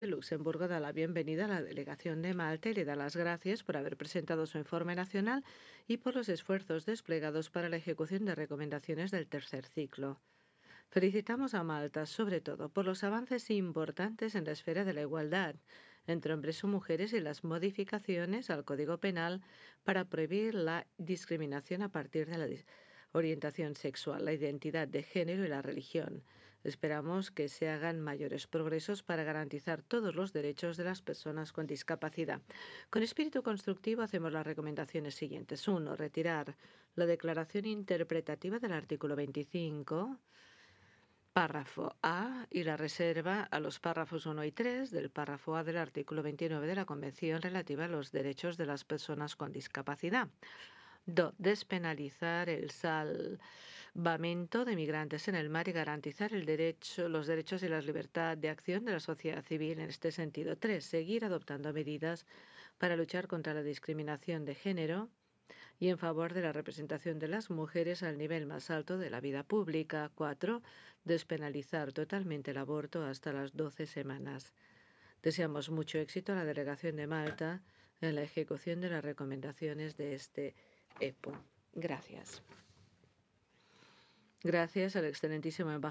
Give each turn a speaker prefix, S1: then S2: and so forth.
S1: Luxemburgo da la bienvenida a la delegación de Malta y le da las gracias por haber presentado su informe nacional y por los esfuerzos desplegados para la ejecución de recomendaciones del tercer ciclo. Felicitamos a Malta, sobre todo, por los avances importantes en la esfera de la igualdad entre hombres y mujeres y las modificaciones al Código Penal para prohibir la discriminación a partir de la orientación sexual, la identidad de género y la religión. Esperamos que se hagan mayores progresos para garantizar todos los derechos de las personas con discapacidad. Con espíritu constructivo hacemos las recomendaciones siguientes. 1. Retirar la declaración interpretativa del artículo 25, párrafo A, y la reserva a los párrafos 1 y 3 del párrafo A del artículo 29 de la Convención relativa a los derechos de las personas con discapacidad. 2. Despenalizar el salvamento de migrantes en el mar y garantizar los derechos y la libertad de acción de la sociedad civil en este sentido. 3. Seguir adoptando medidas para luchar contra la discriminación de género y en favor de la representación de las mujeres al nivel más alto de la vida pública. 4. Despenalizar totalmente el aborto hasta las 12 semanas. Deseamos mucho éxito a la delegación de Malta en la ejecución de las recomendaciones de este EPO. Gracias. Gracias al excelentísimo embajador.